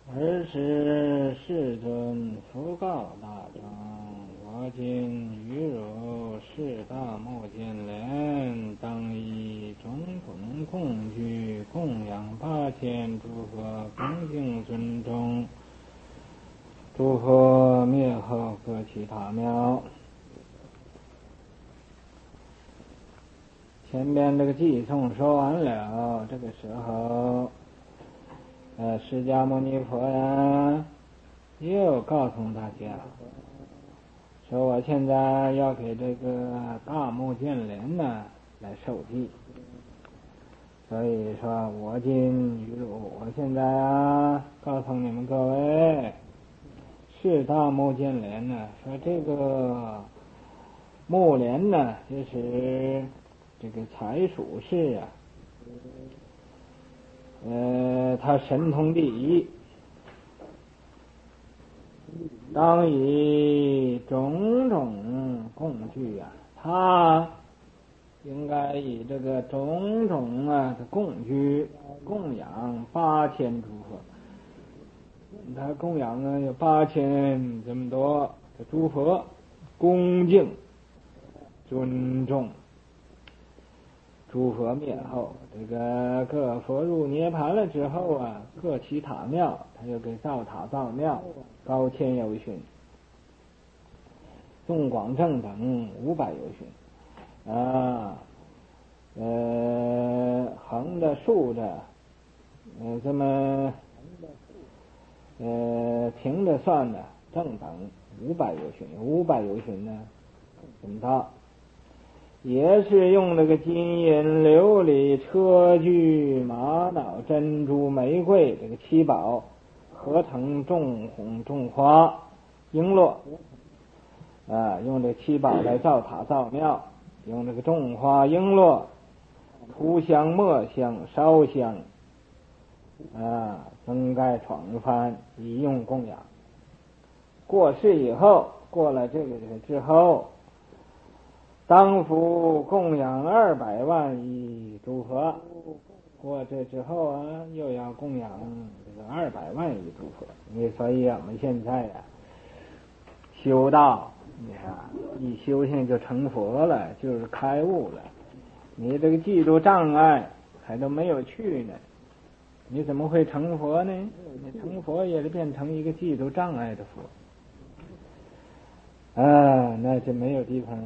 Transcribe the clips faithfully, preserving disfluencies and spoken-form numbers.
尔时世尊复告大众：我今于汝四大目犍连，当以种种供具供养八千诸佛，恭敬尊重。诸佛灭后各其他庙。前边这个偈颂说完了，这个时候呃，释迦牟尼佛呀又告诉大家说，我现在要给这个大目犍连呢来受记。所以说我今于汝，我现在啊告诉你们各位，是大目犍连呢，说这个目连呢就是这个财属士啊，呃，他神通第一，当以种种供具啊，他应该以这个种种啊的供具供养八千诸佛。他供养呢有八千这么多的诸佛，恭敬尊重。诸佛灭后，这个各佛入涅盘了之后啊，各其塔庙，他又给造塔造庙，高千由旬，纵广正等五百由旬啊，呃，横着竖着，呃，这么呃平着算的正等五百由旬，五百由旬呢怎么着？也是用这个金银琉璃车具玛瑙珍珠玫瑰这个七宝合成种红种花璎珞啊，用这七宝来造塔造庙，用这个种花璎珞涂香墨香烧香啊，增盖床幡以用供养。过世以后，过了这个之后，当复供养二百万亿诸佛。过这之后啊，又要供养这个二百万亿诸佛。你所以啊，我们现在啊，修道，你看一修行就成佛了，就是开悟了。你这个嫉妒障碍还都没有去呢，你怎么会成佛呢？你成佛也是变成一个嫉妒障碍的佛啊，那就没有地方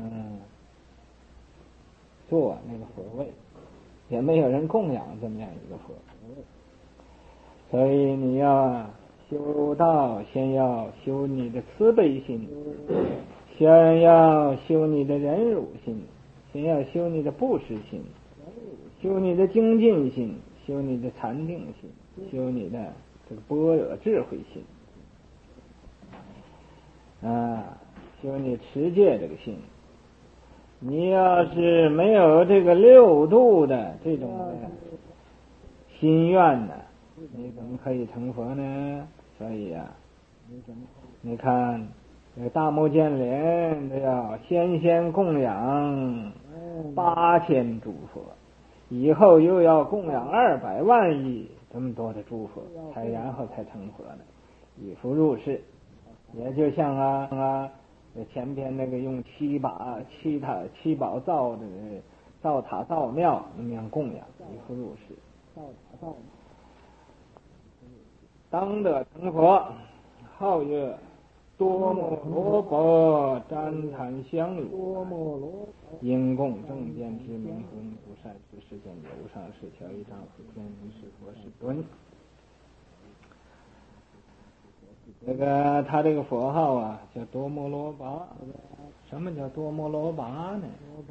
做那个佛位，也没有人供养这么样一个佛。所以你要修道，先要修你的慈悲心，先要修你的忍辱心，先要修你的布施心，修你的精进心，修你的禅定心，修你的这个般若智慧心啊，修你持戒这个心。你要是没有这个六度的这种的心愿呢，你怎么可以成佛呢？所以啊，你看这个大目犍连都要先先供养八千诸佛，以后又要供养二百万亿这么多的诸佛，才然后才成佛呢，以复入世。也就像啊啊前边那个用七把七塔七宝造的造塔造庙那么样供养，以复入世。当得成佛，号曰多摩罗婆旃檀香如来，因供正见之明魂不善之世间有上是条一丈夫天人是佛是尊。这个他这个佛号啊叫多摩罗跋。什么叫多摩罗跋呢？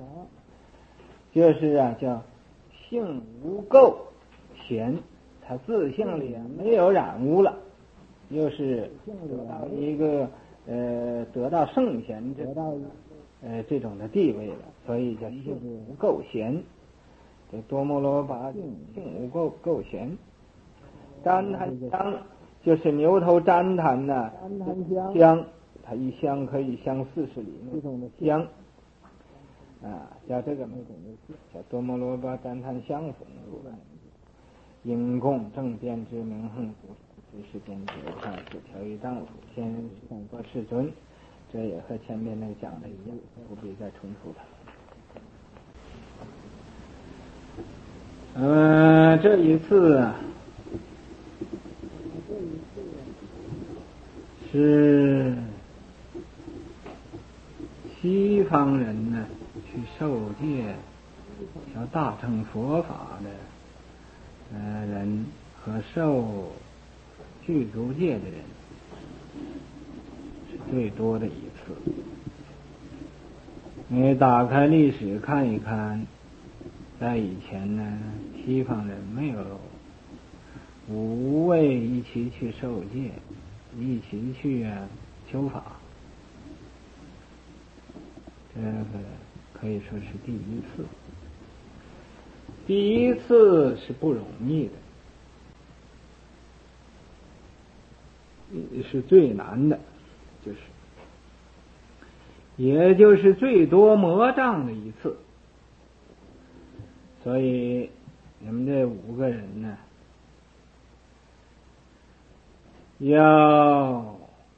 就是啊叫性无垢闲，他自性里啊没有染污了，又是得到一个呃得到圣贤这呃这种的地位了，所以叫性无垢闲。这多摩罗跋性无垢垢闲。旃檀香就是牛头旃檀呐，香，它一香可以香四十里那种的香啊，叫这个叫多摩罗跋旃檀香粉如来，因供正见之明恒于是间解上是调御丈夫，先胜过世尊，这也和前面那个讲的一样，不必再重复它。呃，这一次啊，是西方人呢去受戒，要大乘佛法的呃人和受具足戒的人是最多的一次。你打开历史看一看，在以前呢，西方人没有五位一起去受戒，一起去啊修法，这个可以说是第一次。第一次是不容易的，是最难的，就是也就是最多魔障的一次。所以你们这五个人呢，要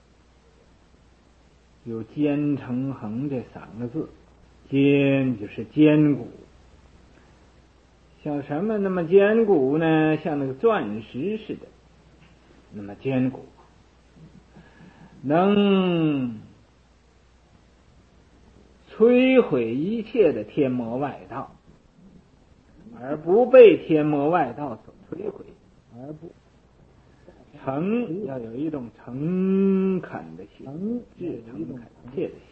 有坚诚恒这三个字。坚就是坚固，像什么那么坚固呢？像那个钻石似的，那么坚固，能摧毁一切的天魔外道，而不被天魔外道所摧毁，而不诚要有一种诚恳的心，至诚恳切的心。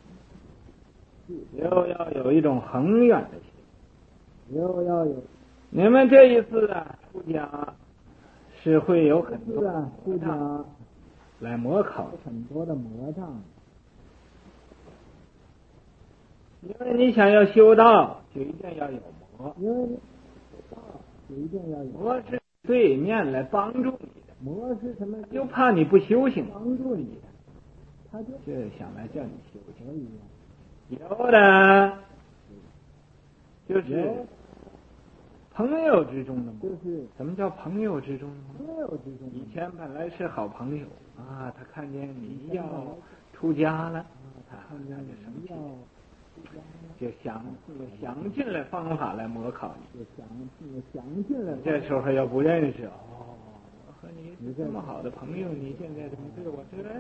又要有一种恒远的心，又要有。你们这一次啊，出家是会有很多的出家来模考，很多的魔障。因为你想要修道，就一定要有魔。因为你修道，就一定要有魔是对面来帮助你的。魔是什么？就怕你不修行，帮助你的，他就就想来叫你修行。有的就是朋友之中的，就是什么叫朋友之中？朋友之中，以前本来是好朋友啊，他看见你要出家了，他他就生气，就想想尽了方法来模考你，就想想尽了。这时候要不认识哦，我和你是这么好的朋友，你现在怎么对我这样？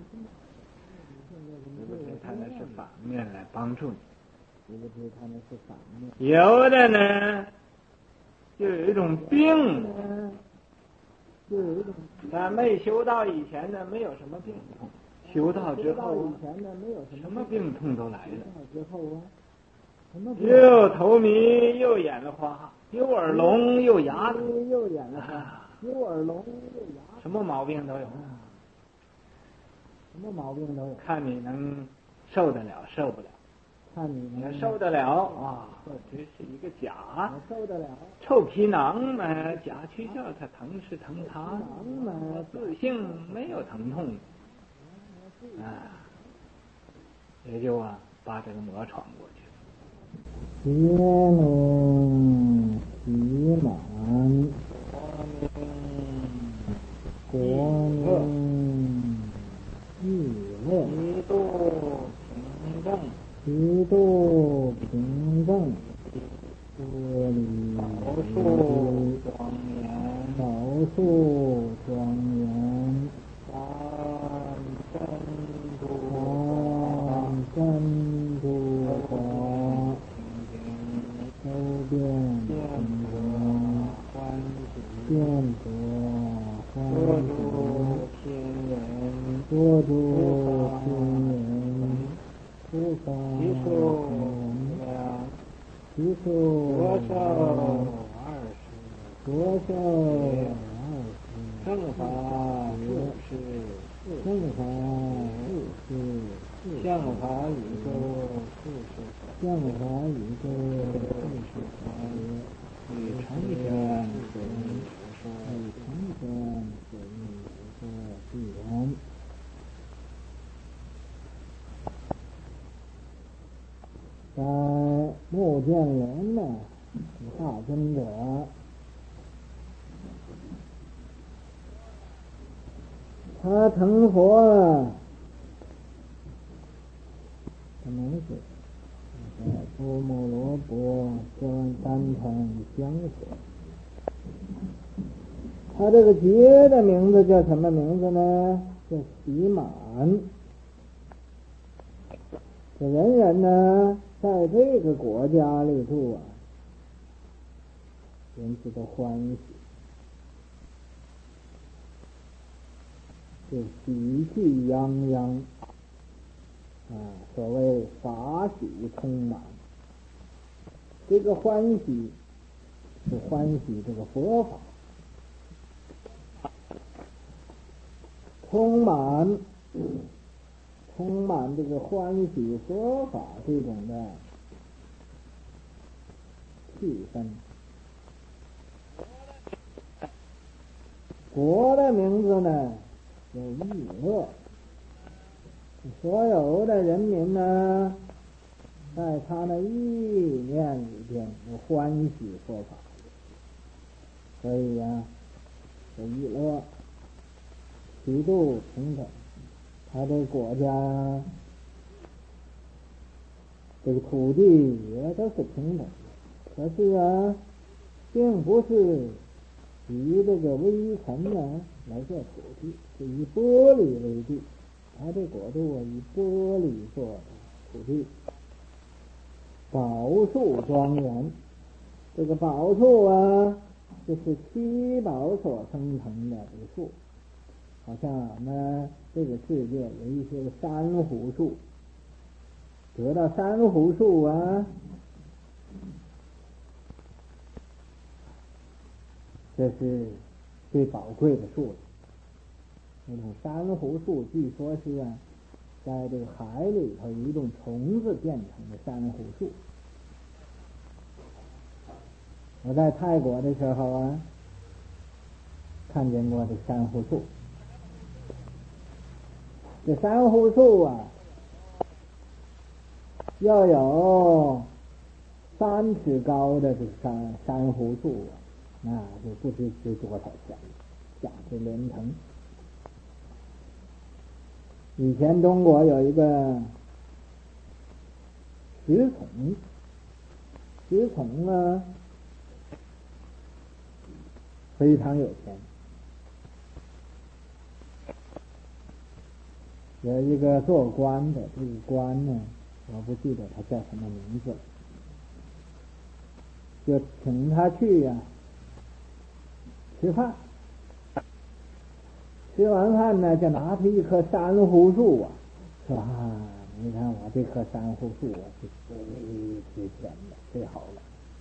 他那是反面来帮助你，有的呢就有一种病，就有一种咱没修道以前呢没有什么病痛，修道之后以前呢没有什么病痛都来了，之后啊，又头迷又眼花，又耳聋又牙疼，又眼花，又耳聋又牙，什么毛病都有。什么毛病都有，看你能受得了受不了。看你能受得了啊，这是一个假，受得了。臭皮囊嘛，假去叫它疼是疼它，自性没有疼痛啊，也就啊把这个魔闯过去。耶龙喜满，国明日乐，一度平正，一度平正，多礼少数庄严，少数庄严，三真度，三真度华，周遍见得欢喜，见得欢喜，天人，多度天人，诸法人，其数多少二十，多少二十，正法四十，正法四十，相法宇宙四十，相法宇宙四十法，与成全水说，与成全水说必然。在目犍连呢，大尊者他成佛啊，什么名字？波摩罗波跟单传相合。他这个劫的名字叫什么名字呢？叫喜满。这人人呢，在这个国家里头啊，人知道欢喜，就喜气洋洋啊，所谓法喜充满。这个欢喜是欢喜这个佛法，充满充满这个欢喜佛法这种的气氛。国的名字呢叫意乐，所有的人民呢，在他的意念里边有欢喜佛法，所以呀、啊，这意乐极度平等。他这个国家这个土地也都是平等的，可是啊，并不是以这个微尘呢来做土地，是以玻璃为地。他这国度啊，以玻璃做的土地，宝树庄严。这个宝树啊，就是七宝所生成的这个树。好像我们这个世界有一些珊瑚树，得到珊瑚树啊，这是最宝贵的树了。那种珊瑚树据说是啊，在这个海里头有一种虫子变成的珊瑚树。我在泰国的时候啊，看见过这珊瑚树。这珊瑚树啊，要有三尺高的这个珊珊瑚树啊，那就不知值多少钱，价值连城。以前中国有一个石崇，石崇啊，非常有钱。有一个做官的，这个官呢，我不记得他叫什么名字了，就请他去呀、啊、吃饭。吃完饭呢，就拿出一棵珊瑚树啊，说啊，你看我这棵珊瑚树啊，是最值钱的，最好了。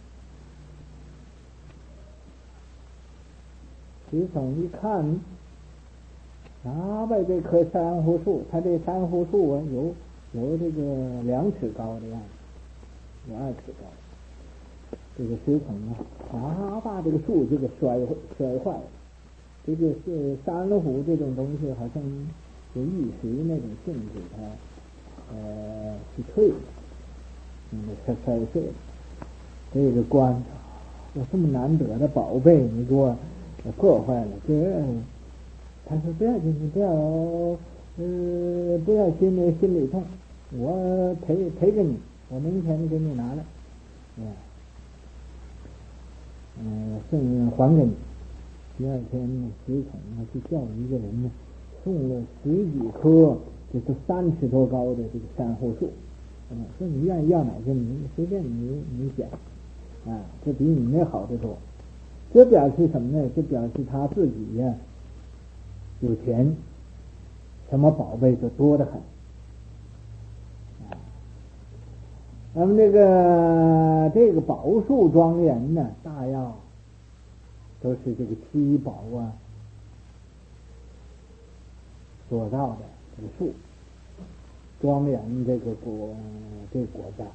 石崇一看，哪位这棵珊瑚树，它这珊瑚树啊，有有这个两尺高的样子，有二尺高。这个石崇啊，啊把这个树就给摔摔坏了。这个是珊瑚这种东西，好像有玉石那种性质，它呃是脆的，嗯，它摔碎了。这个官，有这么难得的宝贝，你给我破坏了，这他说不要紧，你不要呃不要心里心里痛，我赔赔给你，我明天给你拿来，嗯嗯，送还给你。第二天呢，石崇呢就叫一个人呢送了十几棵，就是三尺多高的这个珊瑚树，嗯，说你愿意要哪个你随便你你选，啊，这比你那好得多。这表示什么呢？这表示他自己呀、啊、有钱，什么宝贝就多得很。啊，那么这个这个宝树庄严呢，大要都是这个七宝啊所造的这个树，庄严这个国这个国家。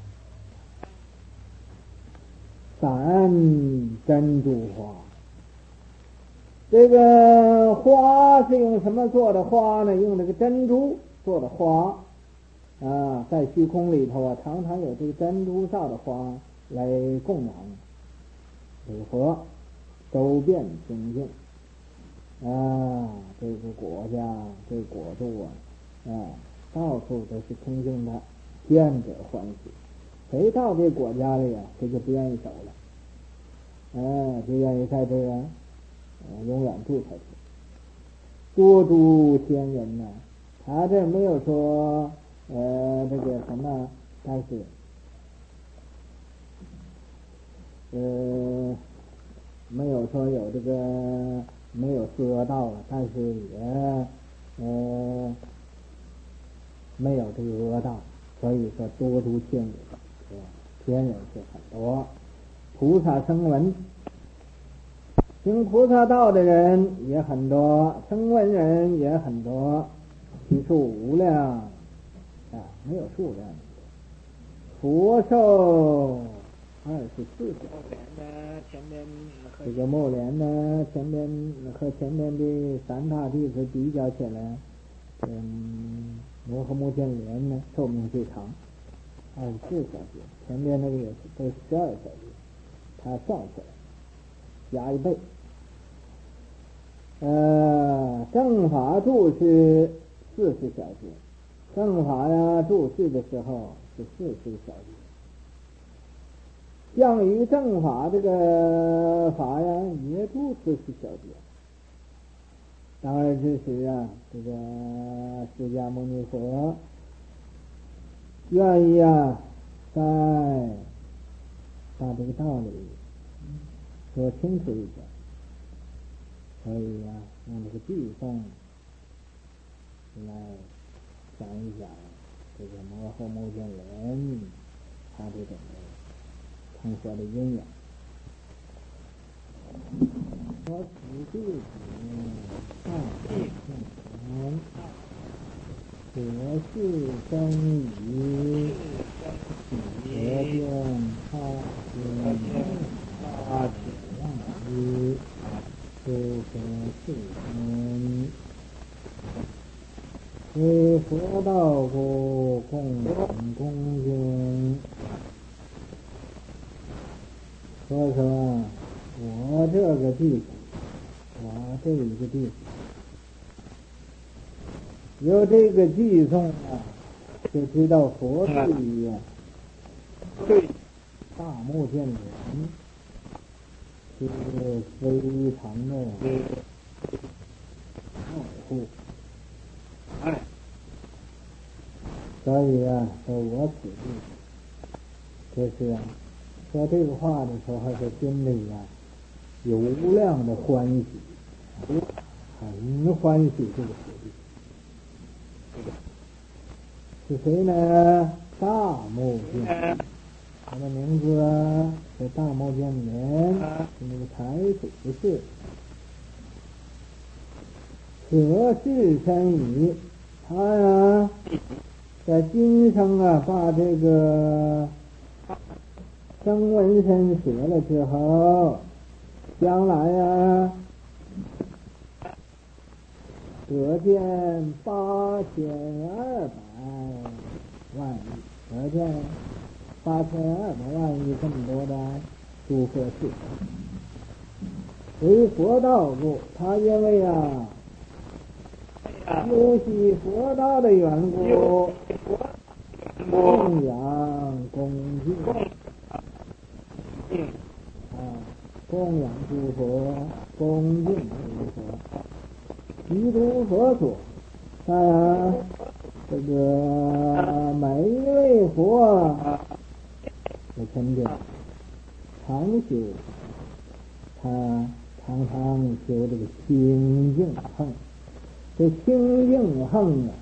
散珍珠花，这个花是用什么做的花呢？用这个珍珠做的花啊，在虚空里头啊，常常有这个珍珠造的花来供养这个佛，周遍清净。 啊，这个国家这个国度啊，啊，到处都是崇敬他，见者欢喜。谁到这国家里啊，谁就不愿意走了，哎，就愿意在这个、呃、永远住下去。多诸仙人呢，他这没有说呃这个什么，但是呃没有说有这个没有遮道，但是也呃没有这个恶道，所以说多诸仙人，天人是很多，菩萨声闻，行菩萨道的人也很多，声闻人也很多，其数无量啊，没有数量。佛寿二十四小时，前面这个末莲呢，前面和前面的三大弟子比较起来，嗯，摩诃目犍连呢寿命最长，二十四小时，前面那个也是都十二小时，他算起来加一倍。呃，正法住是四十小时，正法呀住世的时候是四十小时。向于正法这个法呀，也住四十小时。当然之时啊，这个释迦牟尼佛愿意啊，再把这个道理说清楚一点。所以啊，用这个偈颂来讲一讲这个摩诃目犍连他这种成佛的因缘。我此弟子大地圣贤，得世生于河边他天他天万一。诸佛世尊，为佛道故共同恭敬。所以说，我这个弟子，我这一个弟子，有这个偈颂啊，就知道佛对于啊，对大目犍连是非常的爱护，哎，所以啊，说我此地，就是啊，说这个话的时候，是心里啊有无量的欢喜，很欢喜这个此地。是谁呢？大目犍连。他的名字啊，是大目犍连，是那个财主是，可是身矣。他呀，在今生啊，把这个声闻身舍了之后，将来呀，得见八千二百万亿，得见八千二百万亿这么多的诸佛世，为佛道故，他因为啊修习佛道的缘故，供养恭敬啊，供养诸佛，恭敬诸佛，依诸佛所，啊，这个每一位佛的成就，常修，他常常修这个清净横，这清净横啊，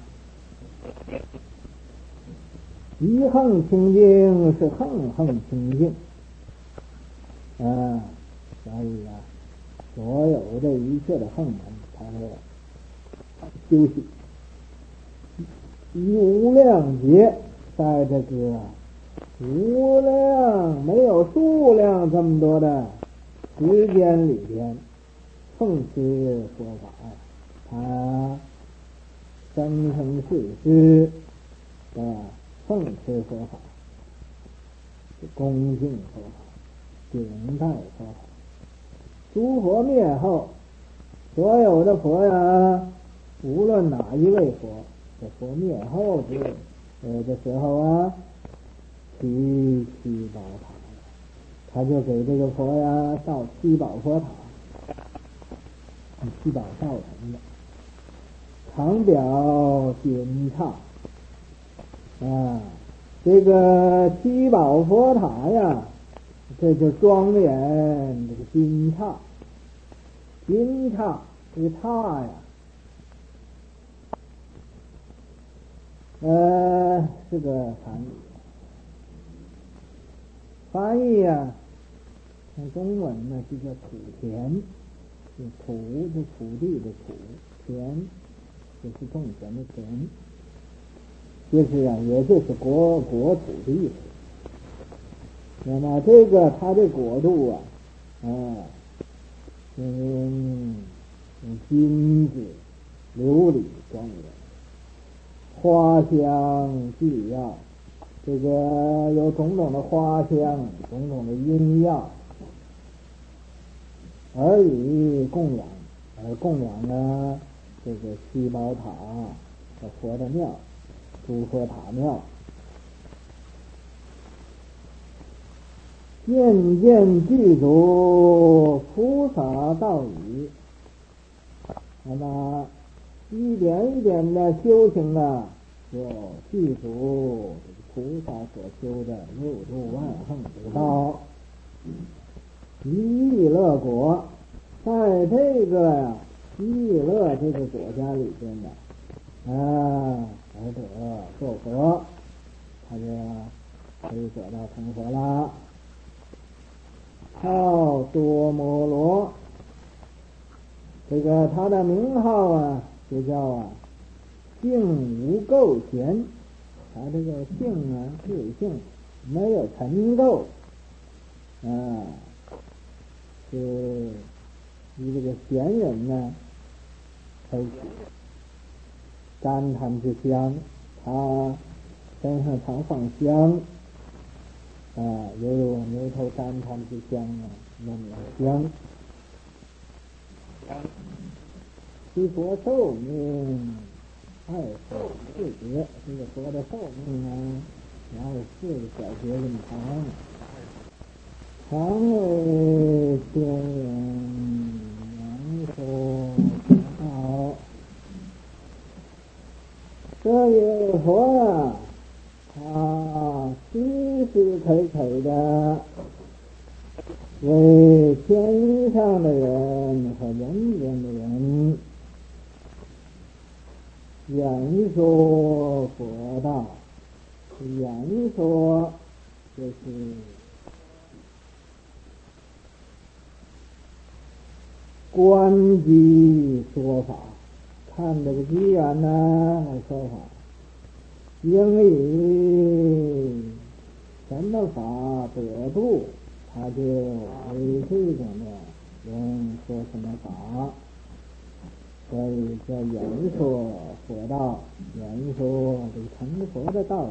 一横清净是横横清净啊，所以啊，所有这一切的横门，他说修习以无量劫，在这个无量没有数量这么多的时间里边，奉持佛法，他生生世世的奉持佛法，恭敬佛法，顶戴佛法。诸佛灭后， 所有的佛呀，无论哪一位佛，这佛灭后之呃的时候啊，七七宝塔，他就给这个佛呀造七宝佛塔，七宝造成的，长表金刹啊，这个七宝佛塔呀，这就庄严这个金刹，金刹这个刹呀，呃，是个梵语，翻译呀，像中文呢就叫土田，就土是土地的土，田就是种田的田，就是啊，也就是国国土的意思。那么这个它的国度啊，啊，嗯，用金子琉璃庄严，花香俱要，这个有种种的花香，种种的音药，而以供养，而供养呢这个七宝塔和佛的庙，诸佛塔庙，渐渐具足菩萨道矣。那么一点一点的修行啊，就具足菩萨所修的六度万行之道。极乐国，在这个呀极乐这个国家里边呢，啊，而得做佛，他就可以得到成佛啦。号多摩罗，这个他的名号啊，就叫啊性无垢闲，他这个性啊智性没有尘垢啊，是以这个闲人呢可以沾檀之香，他身上常放香啊，犹如牛头沾檀之香啊，那么香。其佛寿命二十四节，这个佛的寿命呢，二十四个小节这么长，常为天人阳寿好。这位佛啊，他时时刻刻的为天上的人和人间的人演说佛道，演说就是观机说法，看这个机缘呢来说法，应以什么法得度，他就为这种的人说什么法，所以叫演说佛道，演说这个成佛的道理。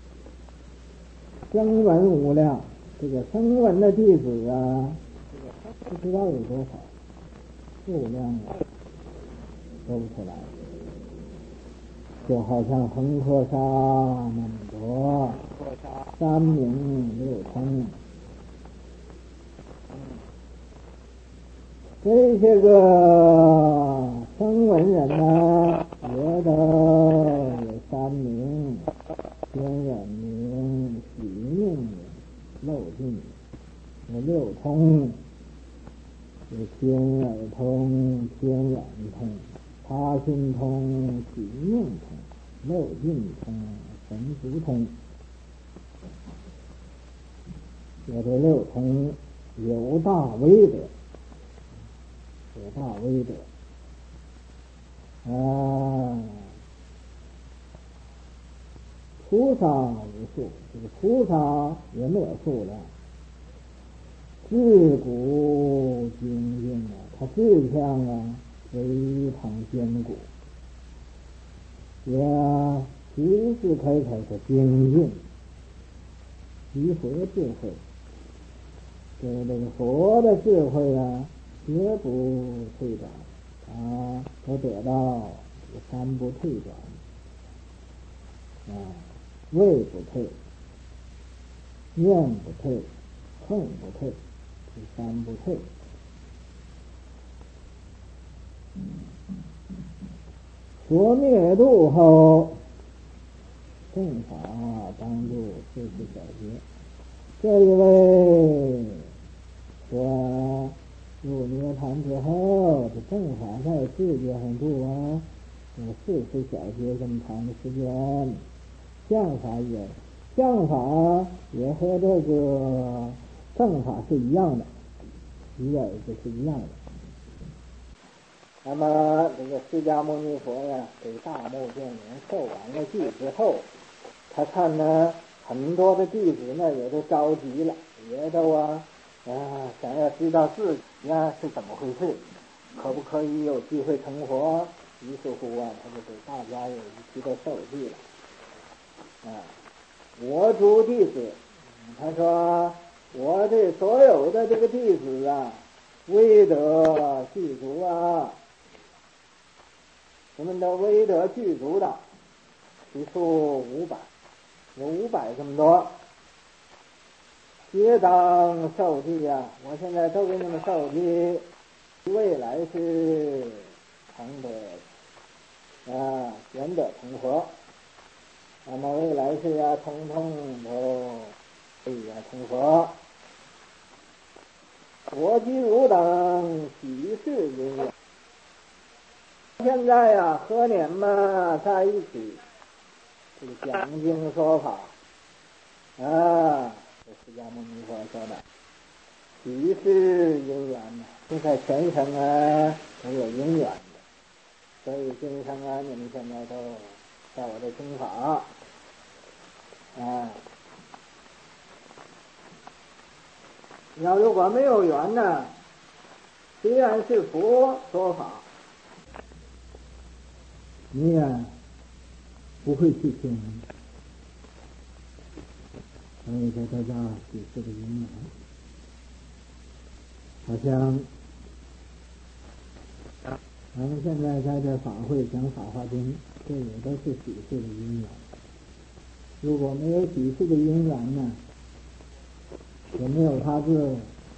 声闻无量，这个声闻的弟子啊，不知道有多少，数量啊说不出来，就好像恒河沙那么多，三明六通，这些个声闻人呢，也都有三明、天眼明、喜命明、漏尽明，有六通，有天耳通、天眼通、他心通、喜命通、漏尽通、神足通，有这六通，有大威德，有大威德啊！菩萨无数，这个菩萨也没有数量，自古精进啊，他志向啊非常坚固，也时时刻刻的精进，集佛智慧，这个这个佛的智慧啊，绝不退转， 啊，都得到三不退转，啊，位不退，念不退，恨不退，这三不退。说灭度后，正法当入四十小节。这一位说入涅盘之后，这正法在世界上住啊，有四十小节这么长的时间。相法也，相法也和这个正法是一样的，一个就是一样的。那么这个释迦牟尼佛呀，给大目犍连受完了记之后，他看呢很多的弟子呢也都着急了，也都啊啊想要知道自己呀是怎么回事，可不可以有机会成佛？于是乎啊，他就给大家有一批的受记了。啊，我诸弟子，他说我这所有的这个弟子啊，威德具足啊。我们的威德具足的其数五百，有五百这么多，皆当受记啊！我现在都给你们受记，未来是成得啊，圆得成佛。那么未来是啊，通通都可以啊成佛。我及汝等喜事因缘。现在呀、啊，和你们在一起，这个讲经说法啊，这释迦牟尼佛说的，喜事因缘呢，现在全生啊都有因缘的，所以今生啊，你们现在都在我的听法啊。要如果没有缘呢，虽然是佛说法。你呀，不会去听，所以说这叫喜事的因缘。好像咱们现在在这法会讲法华经，这也都是喜事的因缘。如果没有喜事的因缘呢，也没有他字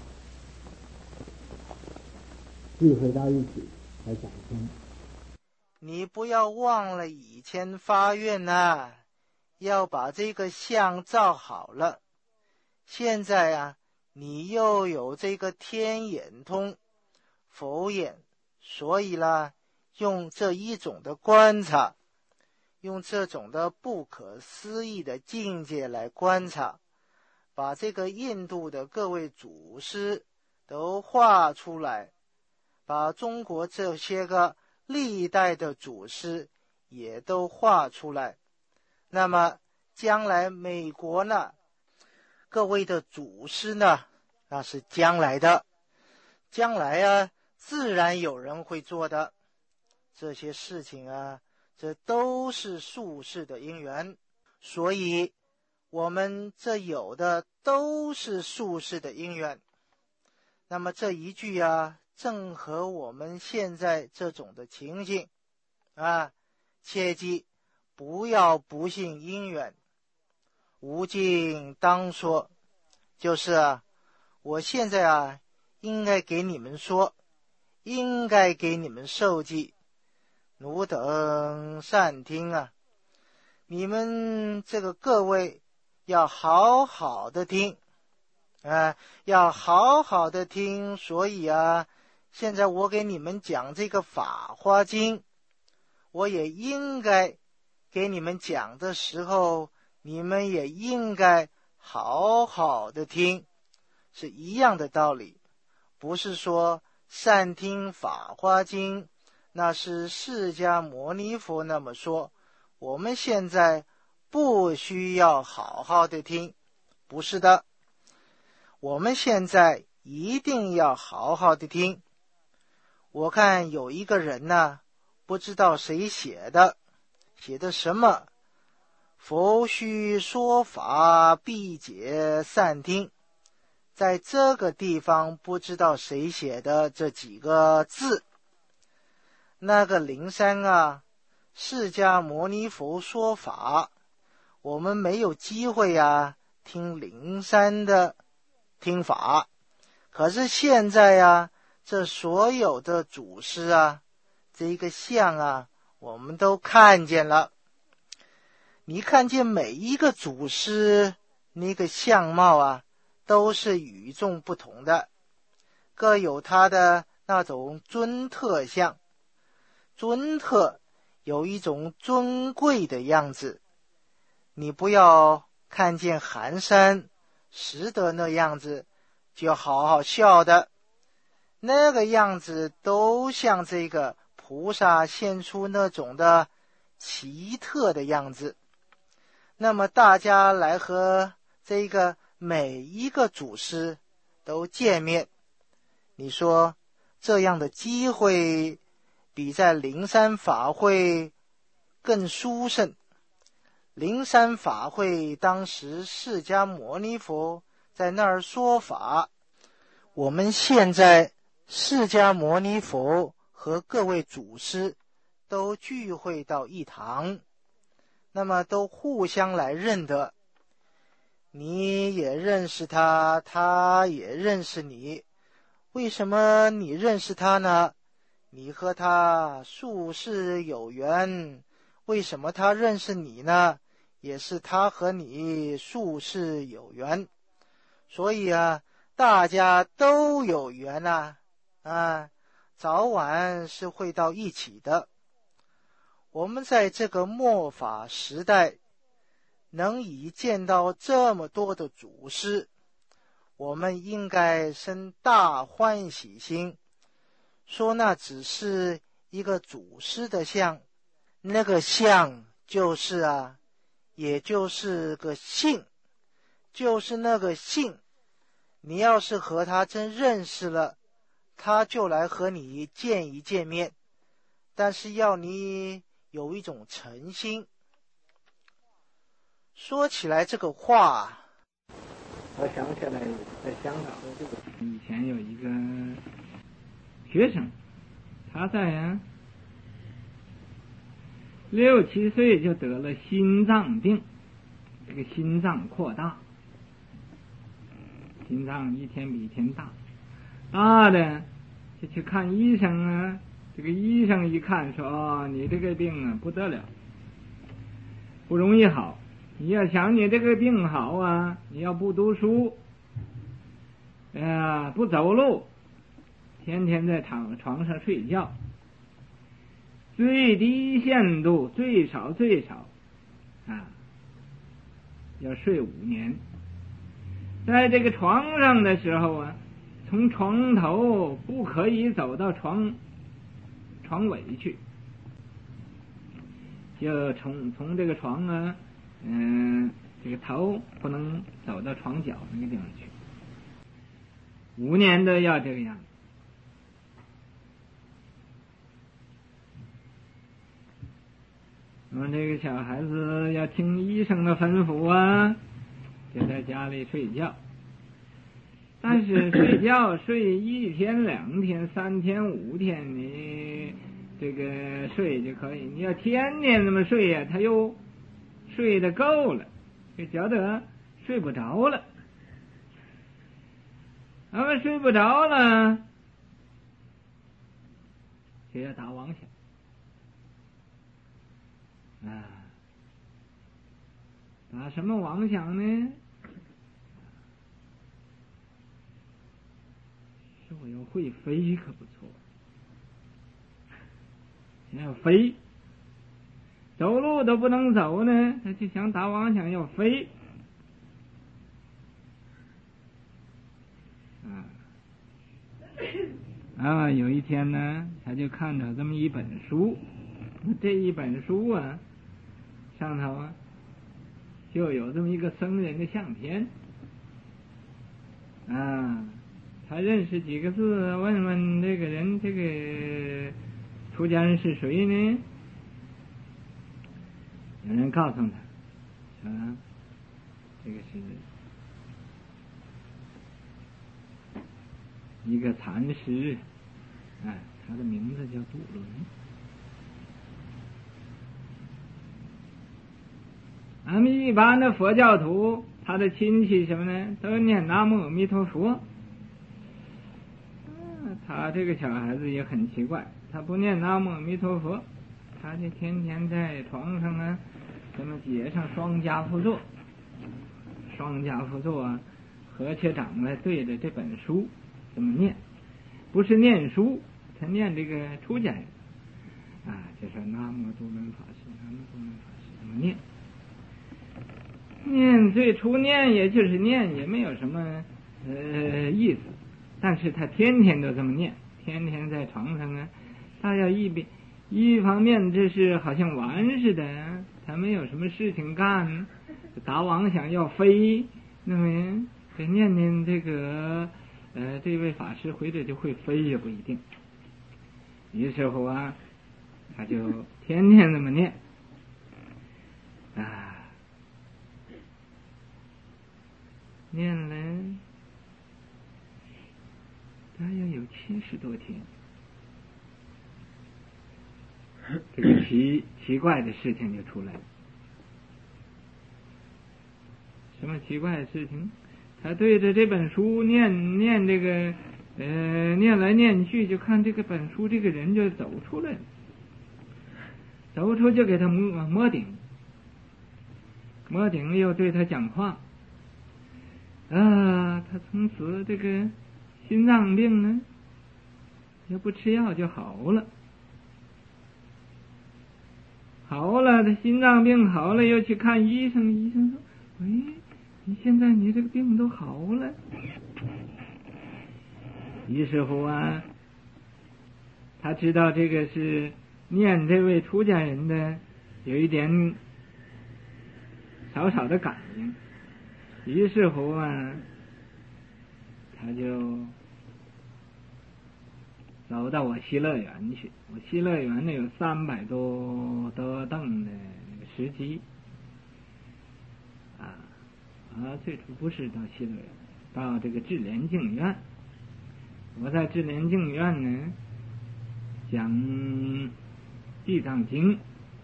聚会到一起来讲经。 你不要忘了以前发愿啊，要把这个相造好了。现在啊，你又有这个天眼通、佛眼，所以啦，用这一种的观察，用这种的不可思议的境界来观察，把这个印度的各位祖师都画出来，把中国这些个历代的祖师也都画出来。那么将来美国呢，各位的祖师呢，那是将来的，将来啊，自然有人会做的。这些事情啊，这都是宿世的因缘，所以我们这有的都是宿世的因缘。那么这一句啊，正合我们现在这种的情形啊，切记不要不信因缘，无尽当说，就是啊，我现在啊，应该给你们说，应该给你们受记，汝等善听啊！你们这个各位要好好的听啊，要好好的听。所以啊，现在我给你们讲这个法华经，我也应该给你们讲的时候，你们也应该好好的听，是一样的道理。不是说善听法华经，那是释迦牟尼佛那么说，我们现在不需要好好的听，不是的，我们现在一定要好好的听。我看有一个人呢，不知道谁写的，写的什么？佛须说法，必解善听。在这个地方不知道谁写的这几个字， 那个灵山啊，释迦牟尼佛说法，我们没有机会啊听灵山的听法。可是现在啊，这所有的祖师啊，这一个像啊，我们都看见了。你看见每一个祖师那个相貌啊，都是与众不同的，各有他的那种尊特相。尊特有一种尊贵的样子，你不要看见寒山拾得那样子就好好笑的，那个样子都像这个菩萨现出那种的奇特的样子。那么大家来和这个每一个祖师都见面，你说这样的机会比在灵山法会更殊胜。灵山法会当时释迦牟尼佛在那儿说法，我们现在释迦牟尼佛和各位祖师都聚会到一堂，那么都互相来认得，你也认识他，他也认识你。为什么你认识他呢？你和他数世有缘。为什么他认识你呢？也是他和你数世有缘。所以啊，大家都有缘啊，啊，早晚是会到一起的。我们在这个末法时代，能以见到这么多的祖师，我们应该生大欢喜心，说那只是一个祖师的像，那个像就是啊，也就是个性，就是那个性。你要是和他真认识了，他就来和你见一见面，但是要你有一种诚心。说起来这个话， 我想起来在香港的这个以前有一个学生，他在啊六七岁就得了心脏病，这个心脏扩大，心脏一天比一天大，大的就去看医生啊。这个医生一看说：“哦，你这个病啊不得了，不容易好。你要想你这个病好啊，你要不读书，哎呀，不走路，天天在躺床上睡觉，最低限度最少最少啊，要睡五年。在这个床上的时候啊，从床头不可以走到床床尾去，就从从这个床啊，嗯、呃，这个头不能走到床脚那个地方去，五年都要这个样子。那么这个小孩子要听医生的吩咐啊，就在家里睡觉。但是睡觉睡一天两天三天五天，你这个睡就可以。你要天天那么睡呀、啊，他又睡得够了，就觉得睡不着了。那么睡不着了，就要打妄想啊。打什么妄想呢？说我要会飞可不错，要飞，走路都不能走呢，他就想打妄想要飞啊。啊，有一天呢，他就看到这么一本书，这一本书啊，上头啊就有这么一个僧人的相片啊。他认识几个字，问问这个人，这个出家人是谁呢？有人告诉他，啊，这个是一个禅师，哎，他的名字叫杜伦。 俺们一般的佛教徒，他的亲戚什么呢，都念南无阿弥陀佛。嗯，他这个小孩子也很奇怪，他不念南无阿弥陀佛，他就天天在床上啊，这么结上双家趺坐，双家趺坐啊，和切掌来对着这本书这么念，不是念书，他念这个出家人啊，就说南无度伦法师，南无度伦法师，这么念。念最初念也就是念，也没有什么呃意思，但是他天天都这么念，天天在床上啊，他要一边一方面这是好像玩似的，他没有什么事情干，打妄想要飞，那么得念念这个呃这位法师回来就会飞也不一定。于是乎啊，他就天天这么念啊。念了大约有七十多天，这个奇奇怪的事情就出来了。什么奇怪的事情？他对着这本书念念这个呃念来念去，就看这个本书，这个人就走出来了，走出就给他摸摸顶，摸顶又对他讲话。啊，他从此这个心脏病呢，也不吃药就好了，好了，他心脏病好了，又去看医生，医生说：“喂，你现在你这个病都好了。”于是乎啊，他知道这个是念这位出家人的有一点少少的感应。于是乎啊，他就走到我西乐园去。我西乐园呢有三百多多栋的那个石级啊啊，最初不是到西乐园，到这个智莲净院。我在智莲净院呢讲地藏经，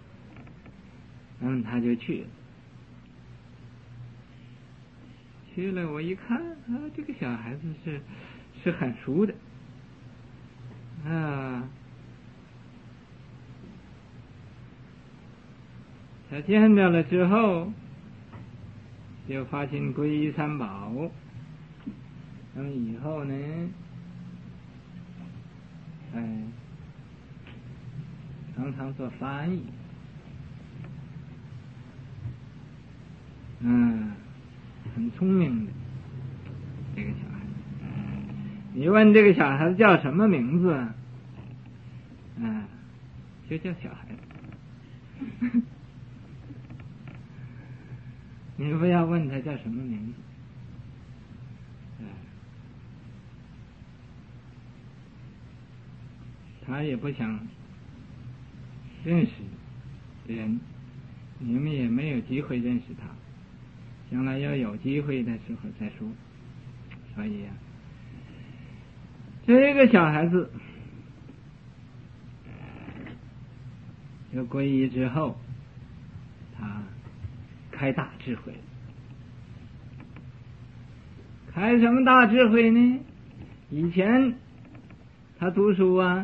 嗯，他就去了。去了，我一看啊，这个小孩子是是很熟的啊。他见到了之后，就发现皈依三宝。那么以后呢，哎，常常做翻译，嗯。很聪明的这个小孩子，你问这个小孩子叫什么名字啊？啊，就叫小孩子。你不要问他叫什么名字，啊，他也不想认识人，你们也没有机会认识他。将来要有机会的时候再说。所以啊，这个小孩子就皈依之后，他开大智慧。开什么大智慧呢？以前他读书啊，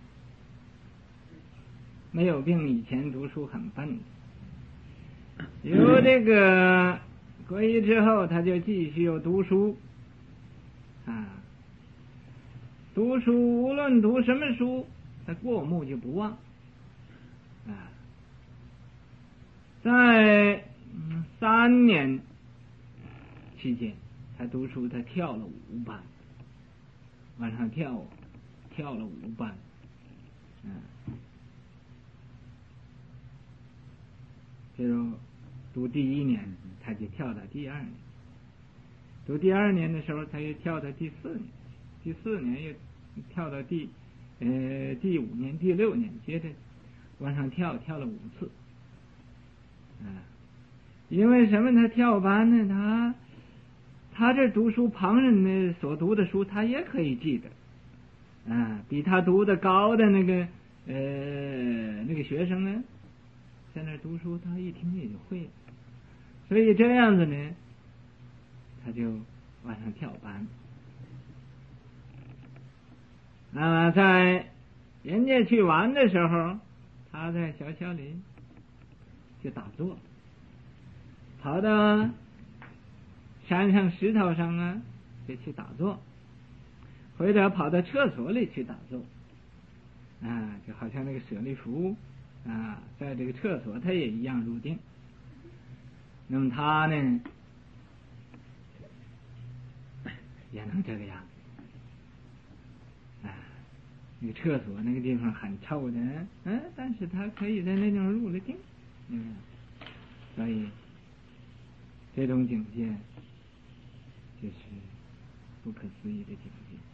没有病，以前读书很笨的。有这个皈依之后，他就继续又读书啊，读书无论读什么书，他过目就不忘啊。在嗯三年期间，他读书，他跳了五班，往上跳，跳了五班，嗯、啊，就读第一年，他就跳到第二年；读第二年的时候，他又跳到第四年；第四年又跳到第呃第五年、第六年，接着往上跳，跳了五次。啊，因为什么？他跳班呢？他他这读书，旁人呢所读的书，他也可以记得啊。比他读的高的那个呃那个学生呢，在那读书，他一听也就会了所以这样子呢，他就往上跳班。那么在人家去玩的时候，他在学校里就打坐，跑到山上石头上啊就去打坐，或者跑到厕所里去打坐啊，就好像那个舍利弗啊，在这个厕所他也一样入定。那么他呢也能这个样子啊，那个厕所那个地方很臭的，嗯，但是他可以在那地方入了定，嗯，所以这种境界就是不可思议的境界。